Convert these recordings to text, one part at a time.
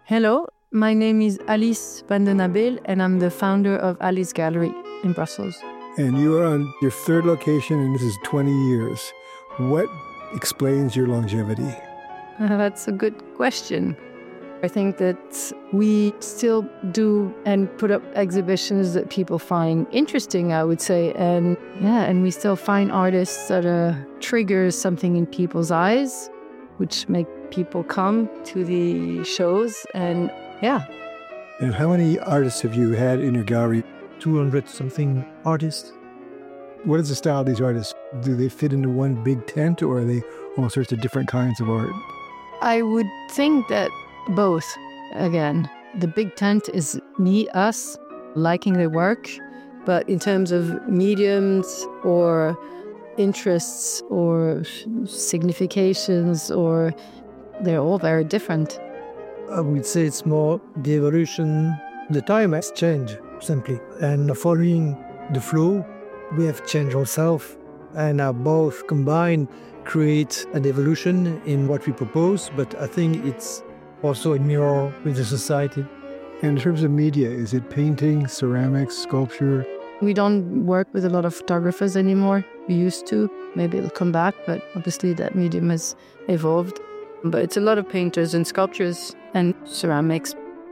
Hello, my name is Alice van den Abel and I'm the founder of Alice Gallery in Brussels. And you are on your third location and this is 20 years. What explains your longevity? That's a good question. I think that we still do and put up exhibitions that people find interesting, I would say. And we still find artists that triggers something in people's eyes, which make people come to the shows. And And how many artists have you had in your gallery? 200-something artists. What is the style of these artists? Do they fit into one big tent or are they all sorts of different kinds of art? I would think that both. Again, the big tent is us, liking their work. But in terms of mediums or interests or significations, they're all very different. I would say it's more the evolution. The time has changed, simply. And following the flow, we have changed ourselves. And both combined create an evolution in what we propose. But I think it's also a mirror with the society. And in terms of media, is it painting, ceramics, sculpture? We don't work with a lot of photographers anymore. We used to. Maybe it'll come back, but obviously that medium has evolved. But it's a lot of painters and sculptures and ceramics.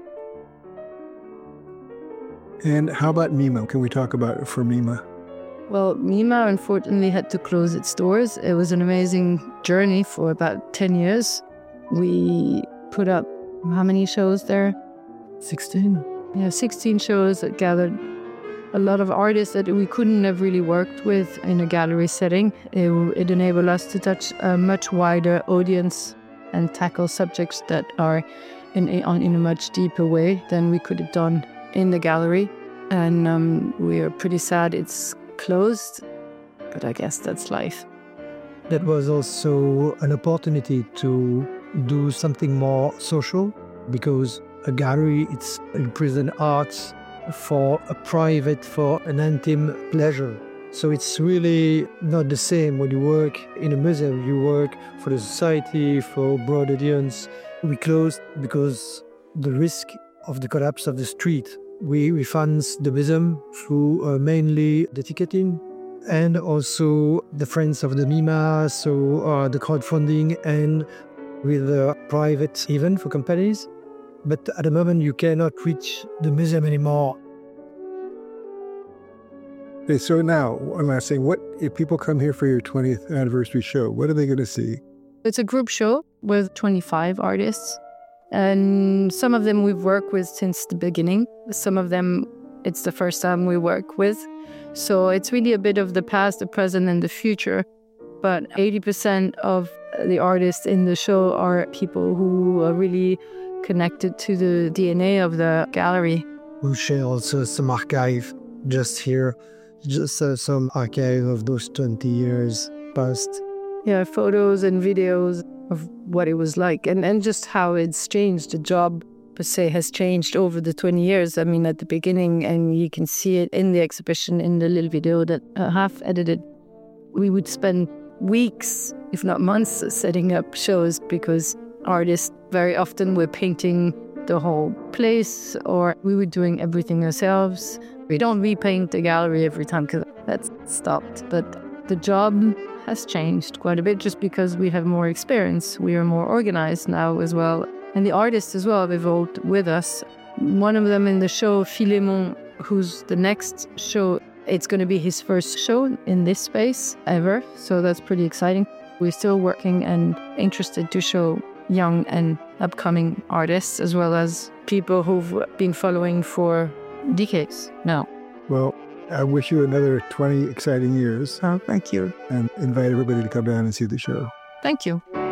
And how about MIMA? Can we talk about it for MIMA? Well, MIMA unfortunately had to close its doors. It was an amazing journey for about 10 years. We put up how many shows there? 16. Yeah, 16 shows that gathered a lot of artists that we couldn't have really worked with in a gallery setting. It enabled us to touch a much wider audience and tackle subjects that are in a much deeper way than we could have done in the gallery. And we are pretty sad it's closed, but I guess that's life. That was also an opportunity to do something more social, because a gallery, it's represent arts for an intimate pleasure. So it's really not the same when you work in a museum. You work for the society, for a broad audience. We closed because the risk of the collapse of the street. We finance the museum through mainly the ticketing and also the Friends of the MIMA, so the crowdfunding and with a private event for companies. But at the moment, you cannot reach the museum anymore. Okay, so now, one last thing. What if people come here for your 20th anniversary show? What are they going to see? It's a group show with 25 artists. And some of them we've worked with since the beginning. Some of them, it's the first time we work with. So it's really a bit of the past, the present, and the future. But 80% of the artists in the show are people who are really connected to the DNA of the gallery. We share also some archive just here, just some archive of those 20 years past. Yeah, photos and videos of what it was like and just how it's changed. The job per se has changed over the 20 years. I mean, at the beginning, and you can see it in the exhibition, in the little video that I half edited, we would spend weeks, if not months, setting up shows because artists very often were painting the whole place or we were doing everything ourselves. We don't repaint the gallery every time because that's stopped. But the job has changed quite a bit just because we have more experience. We are more organized now as well. And the artists as well have evolved with us. One of them in the show, Philemon, who's the next show, it's going to be his first show in this space ever. So that's pretty exciting. We're still working and interested to show young and upcoming artists as well as people who've been following for decades now. Well, I wish you another 20 exciting years. Oh, thank you. And invite everybody to come down and see the show. Thank you.